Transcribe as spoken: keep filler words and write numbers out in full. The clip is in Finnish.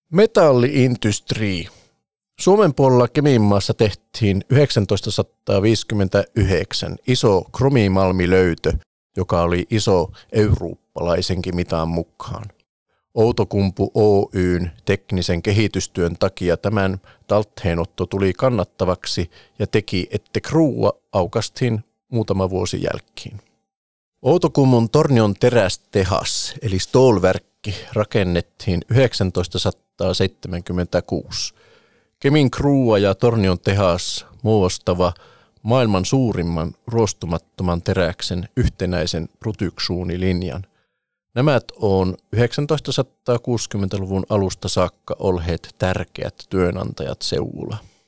Metalli-industry. Suomen puolella Keminmaassa tehtiin yhdeksäntoistasataaviisikymmentäyhdeksän iso kromimalmilöytö, joka oli iso eurooppalaisenkin mitan mukaan. Outokumpu Oyn teknisen kehitystyön takia tämän talteenotto tuli kannattavaksi ja teki, että kruua aukastiin muutama vuosi jälkeen. Outokummun Tornion terästehas eli stålverkki rakennettiin yhdeksäntoistasataaseitsemänkymmentäkuusi. Kemin kruua ja Tornion tehas muodostava maailman suurimman ruostumattoman teräksen yhtenäisen produktsuunilinjan. Nämä on yhdeksäntoistasataakuusikymmentäluvun alusta saakka olleet tärkeät työnantajat seudulla.